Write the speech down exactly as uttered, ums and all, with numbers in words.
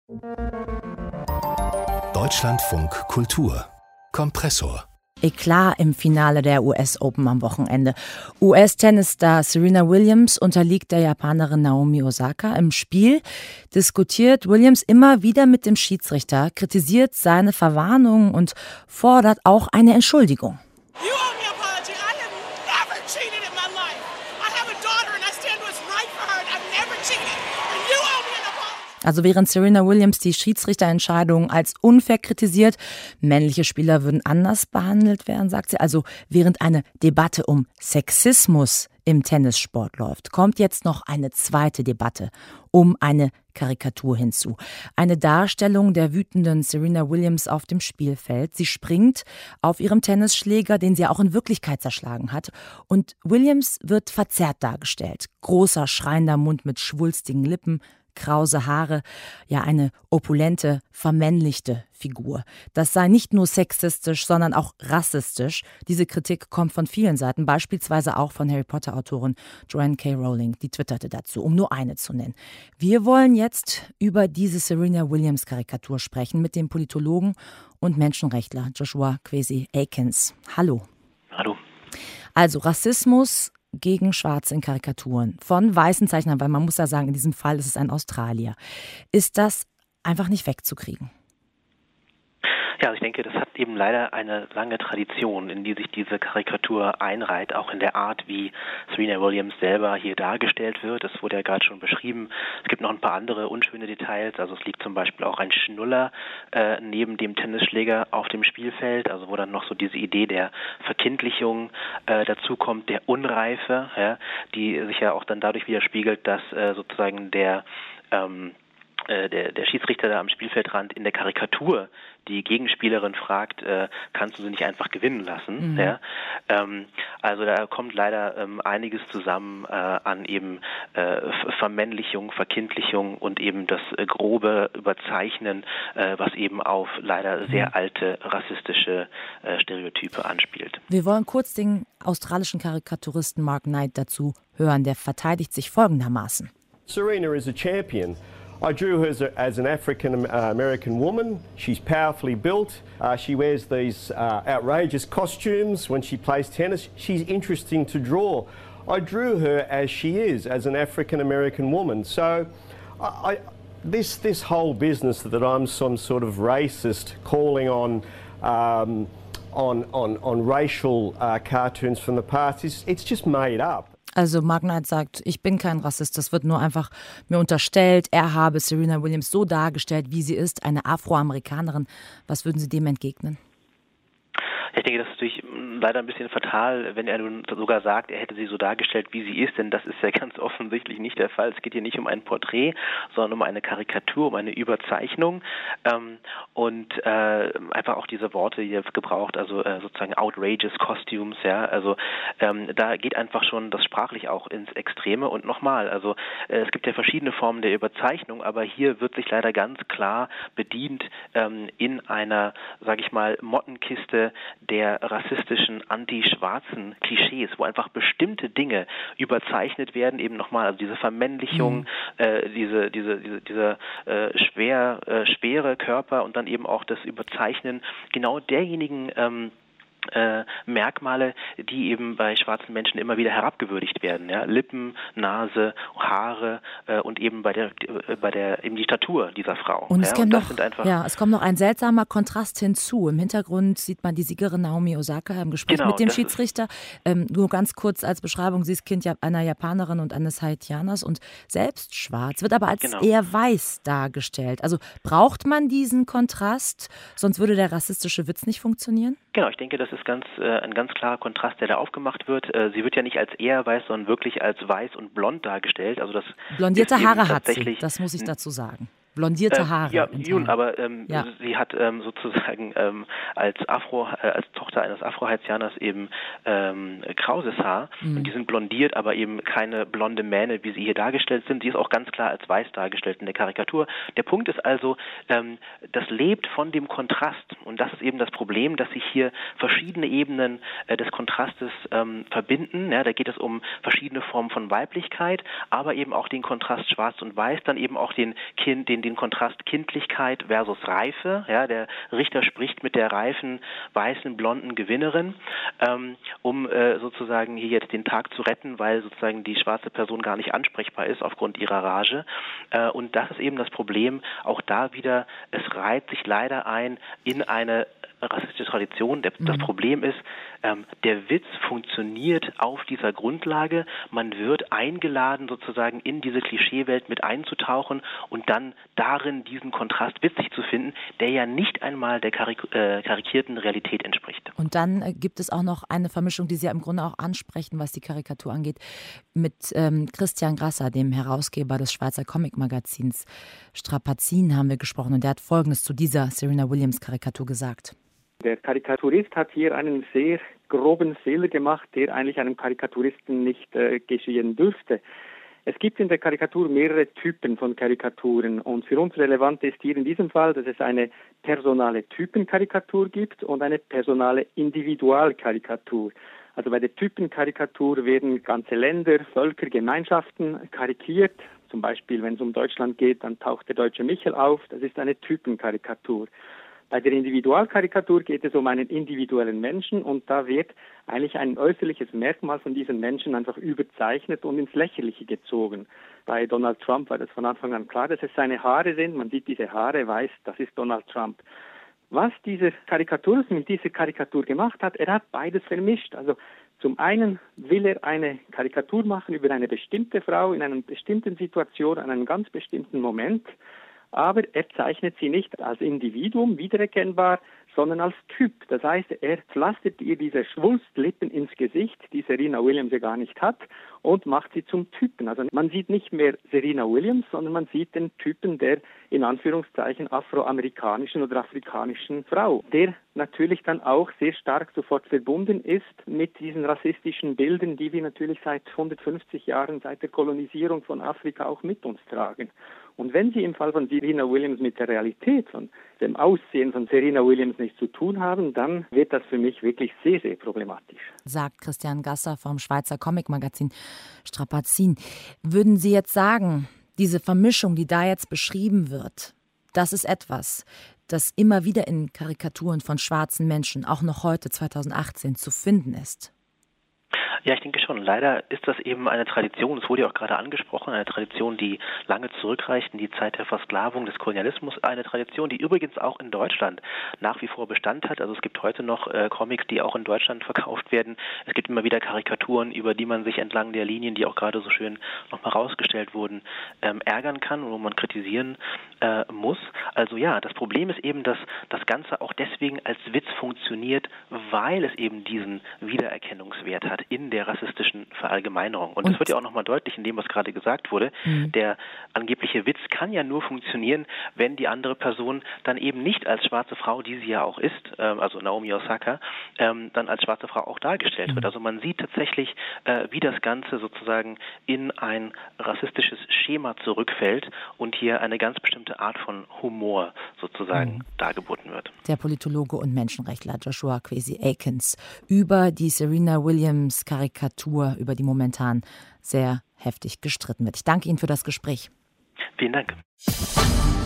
Deutschlandfunk Kultur Kompressor. Eklat im Finale der U S Open am Wochenende. U S-Tennisstar Serena Williams unterliegt der Japanerin Naomi Osaka. Im Spiel diskutiert Williams immer wieder mit dem Schiedsrichter, kritisiert seine Verwarnung und fordert auch eine Entschuldigung. Also während Serena Williams die Schiedsrichterentscheidung als unfair kritisiert, männliche Spieler würden anders behandelt werden, sagt sie. Also während eine Debatte um Sexismus im Tennissport läuft, kommt jetzt noch eine zweite Debatte um eine Karikatur hinzu. Eine Darstellung der wütenden Serena Williams auf dem Spielfeld. Sie springt auf ihrem Tennisschläger, den sie auch in Wirklichkeit zerschlagen hat. Und Williams wird verzerrt dargestellt. Großer, schreiender Mund mit schwulstigen Lippen, krause Haare, ja eine opulente, vermännlichte Figur. Das sei nicht nur sexistisch, sondern auch rassistisch. Diese Kritik kommt von vielen Seiten, beispielsweise auch von Harry Potter-Autorin Joanne K. Rowling, die twitterte dazu, um nur eine zu nennen. Wir wollen jetzt über diese Serena Williams-Karikatur sprechen mit dem Politologen und Menschenrechtler Joshua Kwesi Aikens. Hallo. Hallo. Also Rassismus gegen Schwarze in Karikaturen von weißen Zeichnern, weil man muss ja sagen, in diesem Fall ist es ein Australier. Ist das einfach nicht wegzukriegen? Ja, also ich denke, das hat eben leider eine lange Tradition, in die sich diese Karikatur einreiht, auch in der Art, wie Serena Williams selber hier dargestellt wird. Das wurde ja gerade schon beschrieben. Es gibt noch ein paar andere unschöne Details. Also es liegt zum Beispiel auch ein Schnuller äh, neben dem Tennisschläger auf dem Spielfeld, also wo dann noch so diese Idee der Verkindlichung äh, dazu kommt, der Unreife, ja, die sich ja auch dann dadurch widerspiegelt, dass äh, sozusagen der ähm, Der, der Schiedsrichter da am Spielfeldrand in der Karikatur die Gegenspielerin fragt, äh, kannst du sie nicht einfach gewinnen lassen? Mhm. Ja? Ähm, also da kommt leider ähm, einiges zusammen äh, an eben äh, Vermännlichung, Verkindlichung und eben das äh, grobe Überzeichnen, äh, was eben auf leider sehr alte rassistische äh, Stereotype anspielt. Wir wollen kurz den australischen Karikaturisten Mark Knight dazu hören. Der verteidigt sich folgendermaßen. Serena is a champion. I drew her as, a, as an African uh, American woman. She's powerfully built. Uh, she wears these uh, outrageous costumes when she plays tennis. She's interesting to draw. I drew her as she is, as an African American woman. So I, I, this, this whole business that I'm some sort of racist calling on, um, on, on, on racial uh, cartoons from the past, is, it's just made up. Also Mark Knight sagt, ich bin kein Rassist, das wird nur einfach mir unterstellt, er habe Serena Williams so dargestellt, wie sie ist, eine Afroamerikanerin. Was würden Sie dem entgegnen? Ich denke, das ist natürlich leider ein bisschen fatal, wenn er nun sogar sagt, er hätte sie so dargestellt, wie sie ist, denn das ist ja ganz offensichtlich nicht der Fall. Es geht hier nicht um ein Porträt, sondern um eine Karikatur, um eine Überzeichnung ähm, und äh, einfach auch diese Worte, die er gebraucht, also äh, sozusagen outrageous costumes, ja, also ähm, da geht einfach schon das sprachlich auch ins Extreme und nochmal, also äh, es gibt ja verschiedene Formen der Überzeichnung, aber hier wird sich leider ganz klar bedient ähm, in einer, sage ich mal, Mottenkiste der rassistischen, anti-schwarzen Klischees, wo einfach bestimmte Dinge überzeichnet werden, eben nochmal, also diese Vermännlichung, mhm. äh, diese, diese, diese, dieser äh, schwer, äh, schwere Körper und dann eben auch das Überzeichnen genau derjenigen ähm, Äh, Merkmale, die eben bei schwarzen Menschen immer wieder herabgewürdigt werden, ja, Lippen, Nase, Haare äh, und eben bei der äh, bei der eben die Statur dieser Frau. Und es, ja, kommt und das noch, sind einfach ja, es kommt noch ein seltsamer Kontrast hinzu. Im Hintergrund sieht man die Siegerin Naomi Osaka im Gespräch genau, mit dem Schiedsrichter. Ähm, nur ganz kurz als Beschreibung: Sie ist Kind einer Japanerin und eines Haitianers und selbst schwarz, wird aber als genau. eher weiß dargestellt. Also braucht man diesen Kontrast, sonst würde der rassistische Witz nicht funktionieren? Genau, ich denke, das ist ganz, äh, ein ganz klarer Kontrast, der da aufgemacht wird. Äh, sie wird ja nicht als eher weiß, sondern wirklich als weiß und blond dargestellt. Also das blondierte Haare hat sie, das muss ich dazu sagen. Blondierte Haare. Äh, ja, Jun, aber ähm, ja. sie hat ähm, sozusagen ähm, als Afro, äh, als Tochter eines Afro-Haitianers eben ähm, krauses Haar mhm. und die sind blondiert, aber eben keine blonde Mähne, wie sie hier dargestellt sind. Sie ist auch ganz klar als weiß dargestellt in der Karikatur. Der Punkt ist also, ähm, das lebt von dem Kontrast und das ist eben das Problem, dass sich hier verschiedene Ebenen äh, des Kontrastes ähm, verbinden. Ja, da geht es um verschiedene Formen von Weiblichkeit, aber eben auch den Kontrast schwarz und weiß, dann eben auch den Kind, den den Kontrast Kindlichkeit versus Reife. Ja, der Richter spricht mit der reifen, weißen, blonden Gewinnerin, ähm, um äh, sozusagen hier jetzt den Tag zu retten, weil sozusagen die schwarze Person gar nicht ansprechbar ist aufgrund ihrer Rage. Äh, und das ist eben das Problem. Auch da wieder, es reiht sich leider ein in eine rassistische Tradition. Das mhm. Problem ist, ähm, der Witz funktioniert auf dieser Grundlage. Man wird eingeladen, sozusagen in diese Klischeewelt mit einzutauchen und dann darin diesen Kontrast witzig zu finden, der ja nicht einmal der karik- äh, karikierten Realität entspricht. Und dann äh, gibt es auch noch eine Vermischung, die Sie ja im Grunde auch ansprechen, was die Karikatur angeht, mit ähm, Christian Grasser, dem Herausgeber des Schweizer Comic-Magazins Strapazin, haben wir gesprochen. Und der hat Folgendes zu dieser Serena Williams-Karikatur gesagt. Der Karikaturist hat hier einen sehr groben Fehler gemacht, der eigentlich einem Karikaturisten nicht äh, geschehen dürfte. Es gibt in der Karikatur mehrere Typen von Karikaturen und für uns relevant ist hier in diesem Fall, dass es eine personale Typenkarikatur gibt und eine personale Individualkarikatur. Also bei der Typenkarikatur werden ganze Länder, Völker, Gemeinschaften karikiert. Zum Beispiel, wenn es um Deutschland geht, dann taucht der deutsche Michel auf. Das ist eine Typenkarikatur. Bei der Individualkarikatur geht es um einen individuellen Menschen und da wird eigentlich ein äußerliches Merkmal von diesem Menschen einfach überzeichnet und ins Lächerliche gezogen. Bei Donald Trump war das von Anfang an klar, dass es seine Haare sind. Man sieht diese Haare, weiß, das ist Donald Trump. Was dieser Karikaturist mit dieser Karikatur gemacht hat, er hat beides vermischt. Also zum einen will er eine Karikatur machen über eine bestimmte Frau in einer bestimmten Situation, an einem ganz bestimmten Moment. Aber er zeichnet sie nicht als Individuum wiedererkennbar, sondern als Typ. Das heißt, er pflastert ihr diese Schwulstlippen ins Gesicht, die Serena Williams ja gar nicht hat, und macht sie zum Typen. Also man sieht nicht mehr Serena Williams, sondern man sieht den Typen der in Anführungszeichen afroamerikanischen oder afrikanischen Frau, der natürlich dann auch sehr stark sofort verbunden ist mit diesen rassistischen Bildern, die wir natürlich seit hundertfünfzig Jahren, seit der Kolonisierung von Afrika auch mit uns tragen. Und wenn Sie im Fall von Serena Williams mit der Realität, von dem Aussehen von Serena Williams nichts zu tun haben, dann wird das für mich wirklich sehr, sehr problematisch. Sagt Christian Grasser vom Schweizer Comic-Magazin Strapazin. Würden Sie jetzt sagen, diese Vermischung, die da jetzt beschrieben wird, das ist etwas, das immer wieder in Karikaturen von schwarzen Menschen, auch noch heute, zweitausendachtzehn, zu finden ist? Ja, ich denke schon. Leider ist das eben eine Tradition, es wurde ja auch gerade angesprochen, eine Tradition, die lange zurückreicht in die Zeit der Versklavung, des Kolonialismus, eine Tradition, die übrigens auch in Deutschland nach wie vor Bestand hat. Also es gibt heute noch äh, Comics, die auch in Deutschland verkauft werden. Es gibt immer wieder Karikaturen, über die man sich entlang der Linien, die auch gerade so schön nochmal rausgestellt wurden, ähm, ärgern kann und wo man kritisieren äh, muss. Also ja, das Problem ist eben, dass das Ganze auch deswegen als Witz funktioniert, weil es eben diesen Wiedererkennungswert hat in der rassistischen Verallgemeinerung. Und, Und das wird ja auch nochmal deutlich in dem, was gerade gesagt wurde. Mhm. Der angebliche Witz kann ja nur funktionieren, wenn die andere Person dann eben nicht als schwarze Frau, die sie ja auch ist, ähm, also Naomi Osaka, ähm, dann als schwarze Frau auch dargestellt mhm. wird. Also man sieht tatsächlich, äh, wie das Ganze sozusagen in ein rassistisches Schema zurückfällt und hier eine ganz bestimmte Art von Humor sozusagen mhm. dargeboten wird. Der Politologe und Menschenrechtler Joshua Kwesi Aikens über die Serena Williams Karikatur, über die momentan sehr heftig gestritten wird. Ich danke Ihnen für das Gespräch. Vielen Dank.